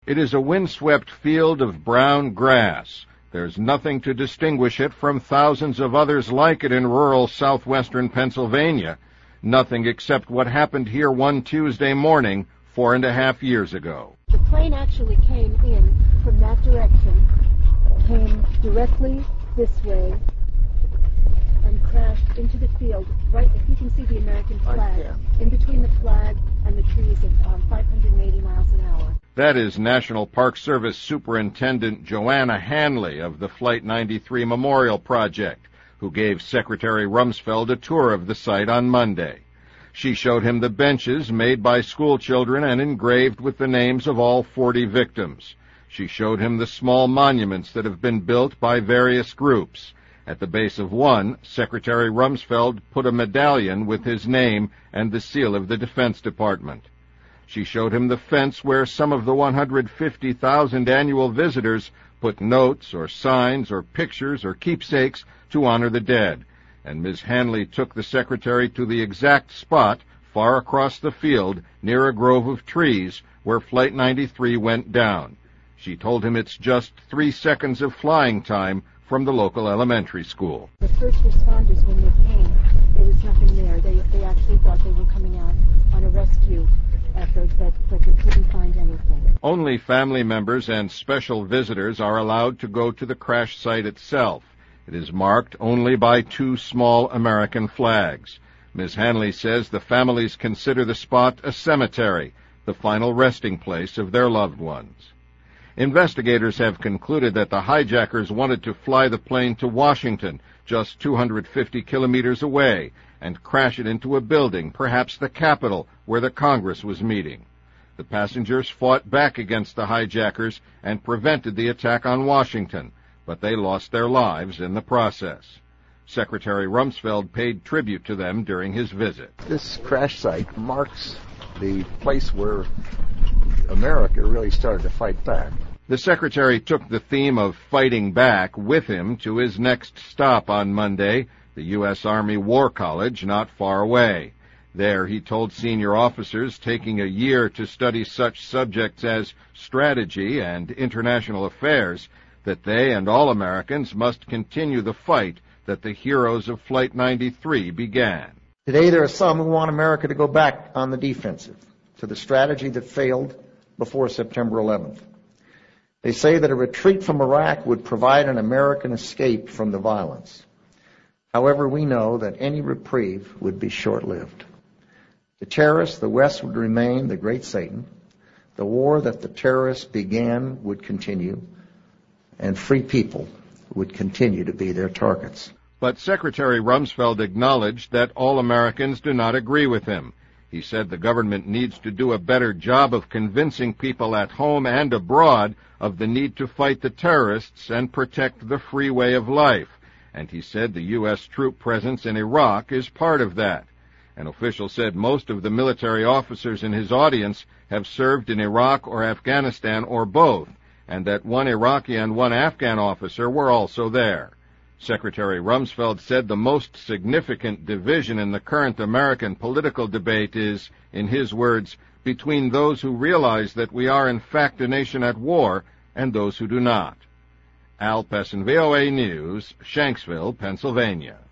It is a windswept field of brown grass. There's nothing to distinguish it from thousands of others like it in rural southwestern Pennsylvania. Nothing except what happened here one Tuesday morning 4.5 years ago. The plane actually came in from that direction, came directly this way, and crashed into the field, right, if you can see the American flag, in between the flag and the trees at 580 miles an hour. That is National Park Service Superintendent Joanna Hanley of the Flight 93 Memorial Project, who gave Secretary Rumsfeld a tour of the site on Monday. She showed him the benches made by school children and engraved with the names of all 40 victims. She showed him the small monuments that have been built by various groups. At the base of one, Secretary Rumsfeld put a medallion with his name and the seal of the Defense Department. She showed him the fence where some of the 150,000 annual visitors put notes or signs or pictures or keepsakes to honor the dead. And Ms. Hanley took the Secretary to the exact spot far across the field near a grove of trees where Flight 93 went down. She told him it's just 3 seconds of flying time from the local elementary school. The first responders, when they came, there was nothing there. They actually thought they were coming out on a rescue effort, but they couldn't find anything. Only family members and special visitors are allowed to go to the crash site itself. It is marked only by 2 small American flags. Ms. Hanley says the families consider the spot a cemetery, the final resting place of their loved ones. Investigators have concluded that the hijackers wanted to fly the plane to Washington, just 250 kilometers away, and crash it into a building, perhaps the Capitol, where the Congress was meeting. The passengers fought back against the hijackers and prevented the attack on Washington, but they lost their lives in the process. Secretary Rumsfeld paid tribute to them during his visit. This crash site marks the place where America really started to fight back. The Secretary took the theme of fighting back with him to his next stop on Monday, the U.S. Army War College, not far away. There, he told senior officers taking a year to study such subjects as strategy and international affairs that they and all Americans must continue the fight that the heroes of Flight 93 began. Today there are some who want America to go back on the defensive, to the strategy that failed before September 11th. They say that a retreat from Iraq would provide an American escape from the violence. However, we know that any reprieve would be short-lived. To terrorists, the West would remain the great Satan. The war that the terrorists began would continue, and free people would continue to be their targets. But Secretary Rumsfeld acknowledged that all Americans do not agree with him. He said the government needs to do a better job of convincing people at home and abroad of the need to fight the terrorists and protect the free way of life. And he said the U.S. troop presence in Iraq is part of that. An official said most of the military officers in his audience have served in Iraq or Afghanistan or both, and that one Iraqi and one Afghan officer were also there. Secretary Rumsfeld said the most significant division in the current American political debate is, in his words, between those who realize that we are in fact a nation at war and those who do not. Al Pessin, VOA News, Shanksville, Pennsylvania.